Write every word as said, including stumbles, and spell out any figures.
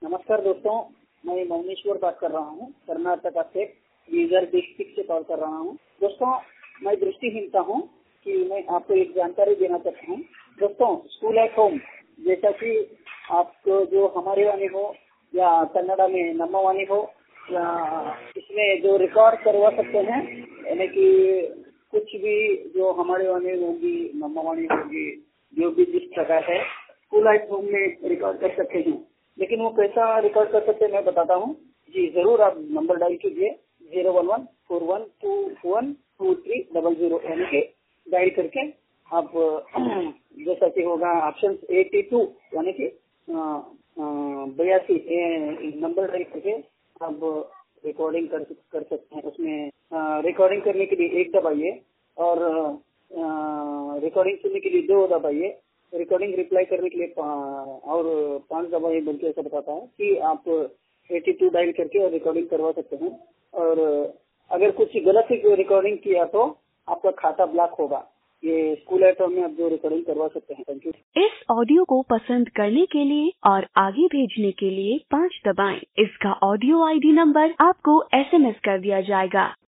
नमस्कार दोस्तों, मैं मौनेश्वर बात कर रहा हूँ। कर्नाटका से बीदर डिस्ट्रिक्ट से कॉल कर रहा हूँ। दोस्तों, मैं दृष्टिहीनता हूँ कि मैं आपको एक जानकारी देना चाहता हूँ। दोस्तों, स्कूल एट होम जैसा कि आपको जो हमारे वाणी हो या कन्नड़ा में नम्मा वाणी हो या इसमें जो रिकॉर्ड करवा सकते हैं, यानी कि कुछ भी जो हमारे वाणी होगी, नम्मा वाणी होगी, जो भी जिस प्रकार है स्कूल एट होम में रिकॉर्ड कर सकते हैं। लेकिन वो कैसा रिकॉर्ड कर सकते हैं मैं बताता हूँ। जी जरूर, आप नंबर डायल कीजिए zero one one four one two one two three double zero, यानी कि डायल करके आप जैसा कि होगा ऑप्शन एटी टू यानी कि बयासी नंबर डायल करके आप रिकॉर्डिंग कर कर सकते हैं। उसमें रिकॉर्डिंग करने के लिए एक दबाइए और रिकॉर्डिंग सुनने के लिए दो दबाइए, रिकॉर्डिंग रिप्लाई करने के लिए पा, और पांच दबाइए बल्कि ऐसा बताता है कि आप एटी टू डायल करके और रिकॉर्डिंग करवा सकते हैं। और अगर कुछ गलत ही रिकॉर्डिंग किया तो आपका खाता ब्लॉक होगा। ये स्कूल एट होम में आप जो रिकॉर्डिंग करवा सकते हैं। Thank you. इस ऑडियो को पसंद करने के लिए और आगे भेजने के लिए पाँच दबाएं। इसका ऑडियो आईडी नंबर आपको एसएमएस कर दिया जाएगा।